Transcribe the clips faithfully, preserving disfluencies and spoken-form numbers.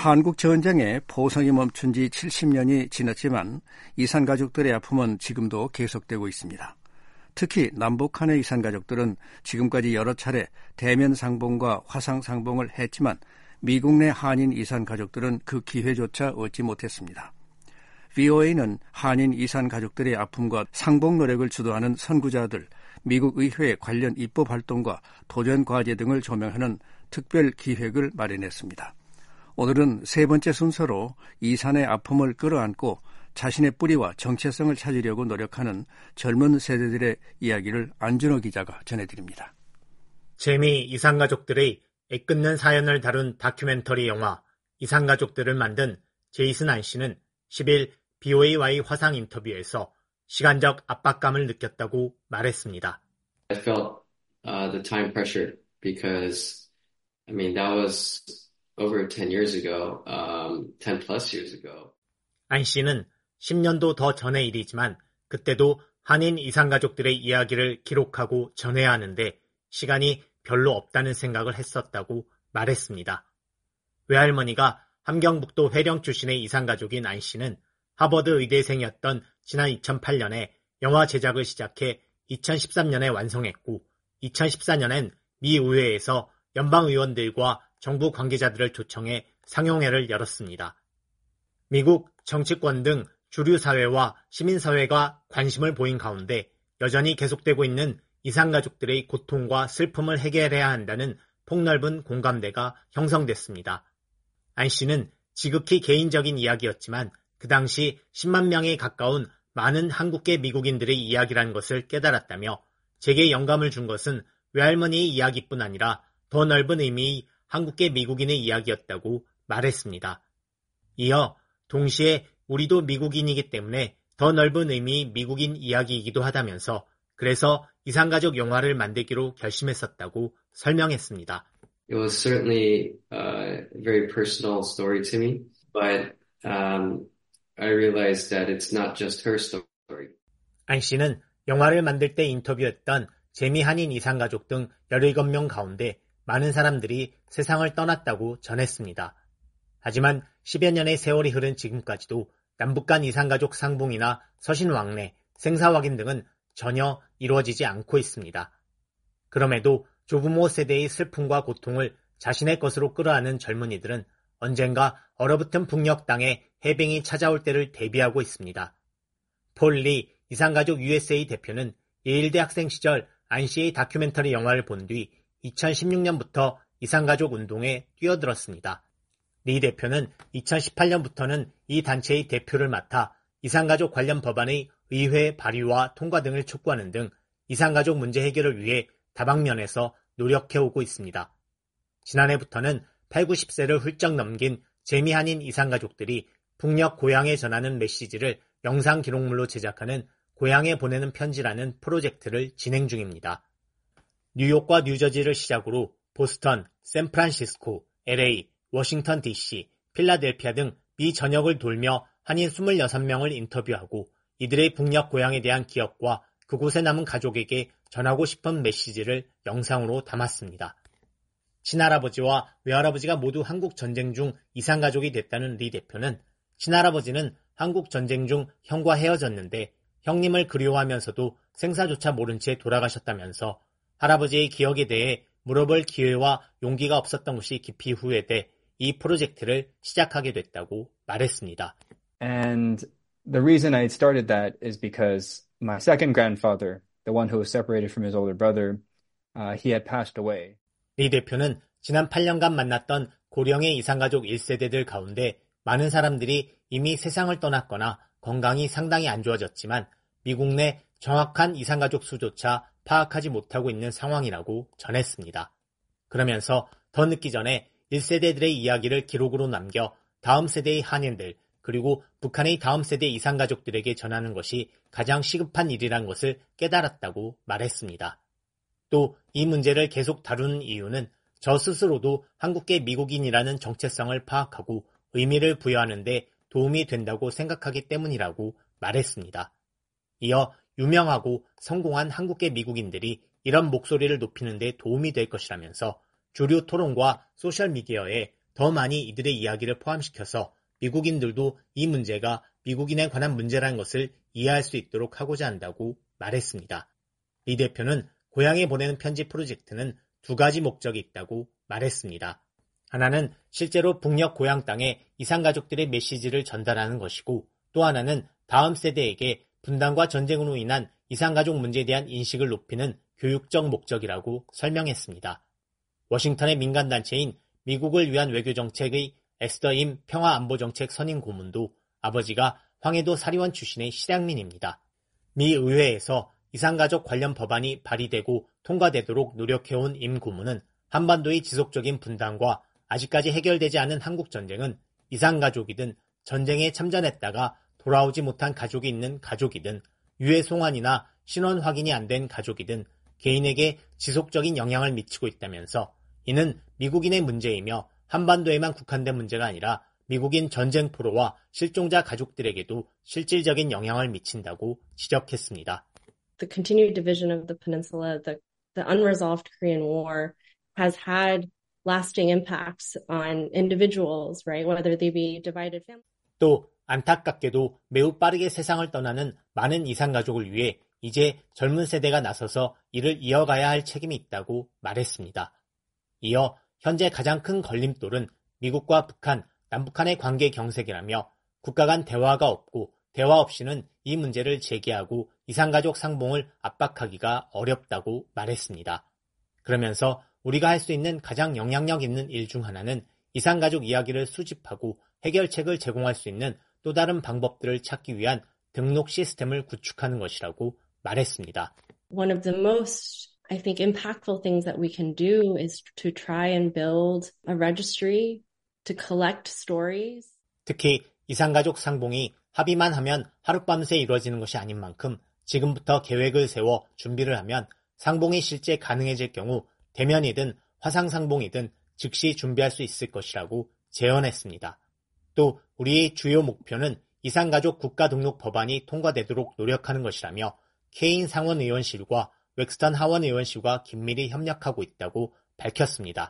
한국 전쟁에 포성이 멈춘 지 칠십 년이 지났지만 이산가족들의 아픔은 지금도 계속되고 있습니다. 특히 남북한의 이산가족들은 지금까지 여러 차례 대면 상봉과 화상 상봉을 했지만 미국 내 한인 이산가족들은 그 기회조차 얻지 못했습니다. 브이오에이는 한인 이산가족들의 아픔과 상봉 노력을 주도하는 선구자들, 미국 의회 관련 입법 활동과 도전 과제 등을 조명하는 특별 기획을 마련했습니다. 오늘은 세 번째 순서로 이산의 아픔을 끌어안고 자신의 뿌리와 정체성을 찾으려고 노력하는 젊은 세대들의 이야기를 안준호 기자가 전해드립니다. 재미 이산가족들의 애끓는 사연을 다룬 다큐멘터리 영화 이산가족들을 만든 제이슨 안 씨는 십일 브이오에이와의 화상 인터뷰에서 시간적 압박감을 느꼈다고 말했습니다. I felt uh, the time pressure because, I mean, that was over ten years ago, um, ten plus years ago. 안 씨는 십 년도 더 전의 일이지만 그때도 한인 이산가족들의 이야기를 기록하고 전해야 하는데 시간이 별로 없다는 생각을 했었다고 말했습니다. 외할머니가 함경북도 회령 출신의 이산가족인 안 씨는 하버드 의대생이었던 지난 이천팔 년에 영화 제작을 시작해 이천십삼 년에 완성했고 이천십사 년엔 미 의회에서 연방의원들과 정부 관계자들을 초청해 상영회를 열었습니다. 미국 정치권 등 주류 사회와 시민사회가 관심을 보인 가운데 여전히 계속되고 있는 이산가족들의 고통과 슬픔을 해결해야 한다는 폭넓은 공감대가 형성됐습니다. 안 씨는 지극히 개인적인 이야기였지만 그 당시 십만 명에 가까운 많은 한국계 미국인들의 이야기라는 것을 깨달았다며 제게 영감을 준 것은 외할머니의 이야기뿐 아니라 더 넓은 의미의 한국계 미국인의 이야기였다고 말했습니다. 이어 동시에 우리도 미국인이기 때문에 더 넓은 의미의 미국인 이야기이기도 하다면서 그래서 이산가족 영화를 만들기로 결심했었다고 설명했습니다. It was certainly a very personal story to me, but um, I realized that it's not just her story. 안 씨는 영화를 만들 때 인터뷰했던 재미 한인 이산가족 등 열일곱 명 가운데 많은 사람들이 세상을 떠났다고 전했습니다. 하지만 십여 년의 세월이 흐른 지금까지도 남북 간 이산가족 상봉이나 서신 왕래, 생사 확인 등은 전혀 이루어지지 않고 있습니다. 그럼에도 조부모 세대의 슬픔과 고통을 자신의 것으로 끌어안은 젊은이들은 언젠가 얼어붙은 북녘 땅에 해병이 찾아올 때를 대비하고 있습니다. 폴 리 이산가족 유에스에이 대표는 예일대 학생 시절 안 씨의 다큐멘터리 영화를 본 뒤 이천십육 년부터 이산가족 운동에 뛰어들었습니다. 리 대표는 이천십팔 년부터는 이 단체의 대표를 맡아 이산가족 관련 법안의 의회 발의와 통과 등을 촉구하는 등 이산가족 문제 해결을 위해 다방면에서 노력해오고 있습니다. 지난해부터는 팔, 구십 세를 훌쩍 넘긴 재미 한인 이산가족들이 북녘 고향에 전하는 메시지를 영상 기록물로 제작하는 고향에 보내는 편지라는 프로젝트를 진행 중입니다. 뉴욕과 뉴저지를 시작으로 보스턴, 샌프란시스코, 엘에이, 워싱턴 디씨, 필라델피아 등 미 전역을 돌며 한인 이십육 명을 인터뷰하고 이들의 북녘 고향에 대한 기억과 그곳에 남은 가족에게 전하고 싶은 메시지를 영상으로 담았습니다. 친할아버지와 외할아버지가 모두 한국 전쟁 중 이산가족이 됐다는 리 대표는 친할아버지는 한국 전쟁 중 형과 헤어졌는데 형님을 그리워하면서도 생사조차 모른 채 돌아가셨다면서 할아버지의 기억에 대해 물어볼 기회와 용기가 없었던 것이 깊이 후회돼 이 프로젝트를 시작하게 됐다고 말했습니다. And the reason I started that is because my second grandfather, the one who was separated from his older brother, uh, he had passed away. 리 대표는 지난 팔 년간 만났던 고령의 이산가족 일 세대들 가운데 많은 사람들이 이미 세상을 떠났거나 건강이 상당히 안 좋아졌지만 미국 내 정확한 이산가족 수조차 파악하지 못하고 있는 상황이라고 전했습니다. 그러면서 더 늦기 전에 일 세대들의 이야기를 기록으로 남겨 다음 세대의 한인들 그리고 북한의 다음 세대 이산가족들에게 전하는 것이 가장 시급한 일이란 것을 깨달았다고 말했습니다. 또 이 문제를 계속 다루는 이유는 저 스스로도 한국계 미국인이라는 정체성을 파악하고 의미를 부여하는 데 도움이 된다고 생각하기 때문이라고 말했습니다. 이어 유명하고 성공한 한국계 미국인들이 이런 목소리를 높이는 데 도움이 될 것이라면서 주류 토론과 소셜미디어에 더 많이 이들의 이야기를 포함시켜서 미국인들도 이 문제가 미국인에 관한 문제라는 것을 이해할 수 있도록 하고자 한다고 말했습니다. 리 대표는 고향에 보내는 편지 프로젝트는 두 가지 목적이 있다고 말했습니다. 하나는 실제로 북녘 고향 땅에 이산가족들의 메시지를 전달하는 것이고, 또 하나는 다음 세대에게 분단과 전쟁으로 인한 이산가족 문제에 대한 인식을 높이는 교육적 목적이라고 설명했습니다. 워싱턴의 민간단체인 미국을 위한 외교정책의 에스더 임 평화안보정책 선임 고문도 아버지가 황해도 사리원 출신의 실향민입니다. 미 의회에서 이산가족 관련 법안이 발의되고 통과되도록 노력해온 임 고문은 한반도의 지속적인 분단과 아직까지 해결되지 않은 한국전쟁은 이산가족이든 전쟁에 참전했다가 돌아오지 못한 가족이 있는 가족이든 유해 송환이나 신원 확인이 안 된 가족이든 개인에게 지속적인 영향을 미치고 있다면서 이는 미국인의 문제이며 한반도에만 국한된 문제가 아니라 미국인 전쟁 포로와 실종자 가족들에게도 실질적인 영향을 미친다고 지적했습니다. The continued division of the peninsula, the, the unresolved Korean War has had lasting impacts on individuals, right? Whether they be divided families. 또 안타깝게도 매우 빠르게 세상을 떠나는 많은 이산가족을 위해 이제 젊은 세대가 나서서 이를 이어가야 할 책임이 있다고 말했습니다. 이어 현재 가장 큰 걸림돌은 미국과 북한, 남북한의 관계 경색이라며 국가 간 대화가 없고 대화 없이는 이 문제를 제기하고 이산가족 상봉을 압박하기가 어렵다고 말했습니다. 그러면서 우리가 할 수 있는 가장 영향력 있는 일 중 하나는 이산가족 이야기를 수집하고 해결책을 제공할 수 있는 또 다른 방법들을 찾기 위한 등록 시스템을 구축하는 것이라고 말했습니다. One of the most, I think, impactful things that we can do is to try and build a registry to collect stories. 특히 이산가족 상봉이 합의만 하면 하룻밤새 이루어지는 것이 아닌 만큼 지금부터 계획을 세워 준비를 하면 상봉이 실제 가능해질 경우 대면이든 화상상봉이든 즉시 준비할 수 있을 것이라고 제언했습니다. 또 우리의 주요 목표는 이산가족 국가등록 법안이 통과되도록 노력하는 것이라며 케인 상원의원실과 웩스턴 하원의원실과 긴밀히 협력하고 있다고 밝혔습니다.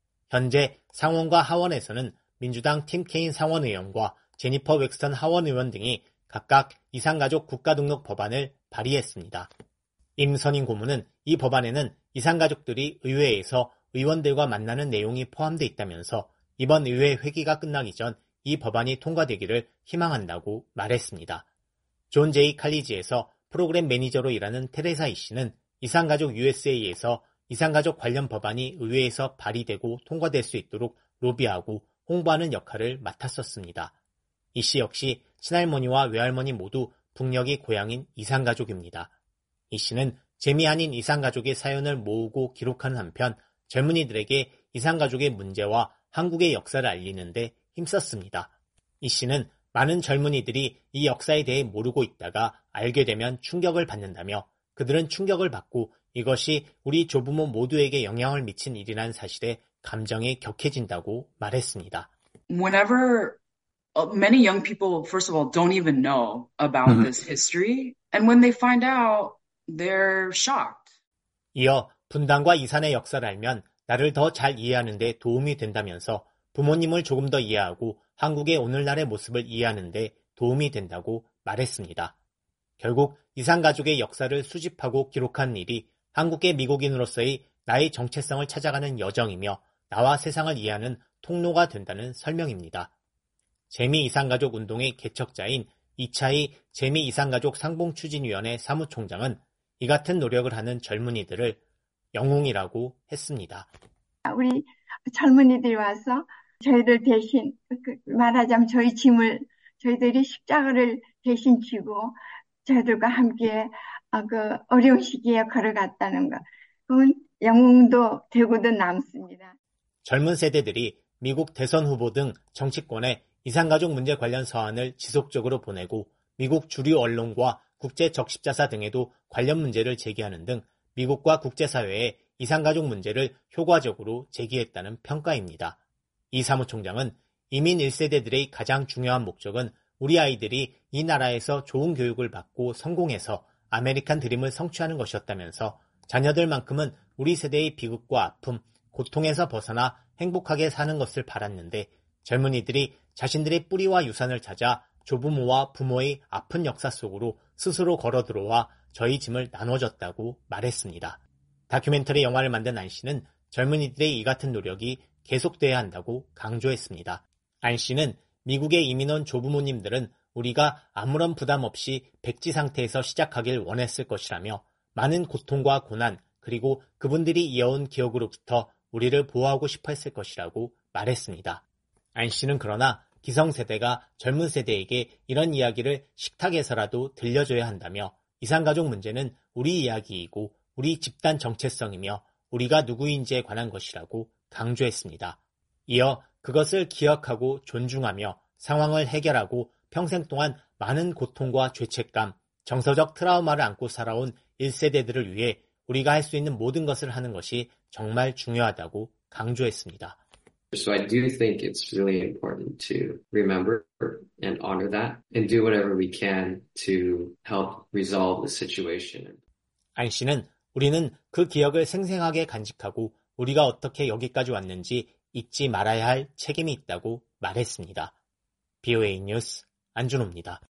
현재 상원과 하원에서는 민주당 팀 케인 상원의원과 제니퍼 웩스턴 하원의원 등이 각각 이산가족 국가등록 법안을 발의했습니다. 임 선임 고문은 이 법안에는 이산가족들이 의회에서 의원들과 만나는 내용이 포함되어 있다면서 이번 의회 회기가 끝나기 전 이 법안이 통과되기를 희망한다고 말했습니다. 존 제이 칼리지에서 프로그램 매니저로 일하는 테레사 이 씨는 이산가족 유에스에이에서 이산가족 관련 법안이 의회에서 발의되고 통과될 수 있도록 로비하고 홍보하는 역할을 맡았었습니다. 이 씨 역시 친할머니와 외할머니 모두 북녘이 고향인 이산가족입니다. 이 씨는 재미 아닌 이산가족의 사연을 모으고 기록하는 한편 젊은이들에게 이산가족의 문제와 한국의 역사를 알리는데 힘썼습니다. 이 씨는 많은 젊은이들이 이 역사에 대해 모르고 있다가 알게 되면 충격을 받는다며 그들은 충격을 받고 이것이 우리 조부모 모두에게 영향을 미친 일이라는 사실에 감정이 격해진다고 말했습니다. Whenever many young people, first of all, don't even know about mm-hmm. this history, and when they find out, they're shocked. 이어 분단과 이산의 역사를 알면 나를 더 잘 이해하는 데 도움이 된다면서 부모님을 조금 더 이해하고 한국의 오늘날의 모습을 이해하는 데 도움이 된다고 말했습니다. 결국 이산가족의 역사를 수집하고 기록하는 일이 한국의 미국인으로서의 나의 정체성을 찾아가는 여정이며 나와 세상을 이해하는 통로가 된다는 설명입니다. 재미이산가족 운동의 개척자인 이차희 재미이산가족 상봉추진위원회 사무총장은 이 같은 노력을 하는 젊은이들을 영웅이라고 했습니다. 우리 젊은이들이 와서 저희들 대신 말하자면 저희 짐을 저희들이 십자가를 대신 지고 저희들과 함께 그 어려운 시기에 걸어갔다는 것, 그건 영웅도 되고도 남습니다. 젊은 세대들이 미국 대선 후보 등 정치권에 이산가족 문제 관련 서한을 지속적으로 보내고 미국 주류 언론과 국제 적십자사 등에도 관련 문제를 제기하는 등 미국과 국제사회에 이산가족 문제를 효과적으로 제기했다는 평가입니다. 이 사무총장은 이민 일 세대들의 가장 중요한 목적은 우리 아이들이 이 나라에서 좋은 교육을 받고 성공해서 아메리칸 드림을 성취하는 것이었다면서 자녀들만큼은 우리 세대의 비극과 아픔, 고통에서 벗어나 행복하게 사는 것을 바랐는데 젊은이들이 자신들의 뿌리와 유산을 찾아 조부모와 부모의 아픈 역사 속으로 스스로 걸어 들어와 저희 짐을 나눠줬다고 말했습니다. 다큐멘터리 영화를 만든 안 씨는 젊은이들의 이 같은 노력이 계속돼야 한다고 강조했습니다. 안 씨는 미국에 이민 온 조부모님들은 우리가 아무런 부담 없이 백지 상태에서 시작하길 원했을 것이라며 많은 고통과 고난 그리고 그분들이 이어온 기억으로부터 우리를 보호하고 싶어 했을 것이라고 말했습니다. 안 씨는 그러나 기성세대가 젊은 세대에게 이런 이야기를 식탁에서라도 들려줘야 한다며 이산가족 문제는 우리 이야기이고 우리 집단 정체성이며 우리가 누구인지에 관한 것이라고 강조했습니다. 이어 그것을 기억하고 존중하며 상황을 해결하고 평생 동안 많은 고통과 죄책감, 정서적 트라우마를 안고 살아온 일 세대들을 위해 우리가 할 수 있는 모든 것을 하는 것이 정말 중요하다고 강조했습니다. So I do think it's really important to remember and honor that and do whatever we can to help resolve the situation. 안 씨는 우리는 그 기억을 생생하게 간직하고 우리가 어떻게 여기까지 왔는지 잊지 말아야 할 책임이 있다고 말했습니다. 비오에이 뉴스 안준호입니다.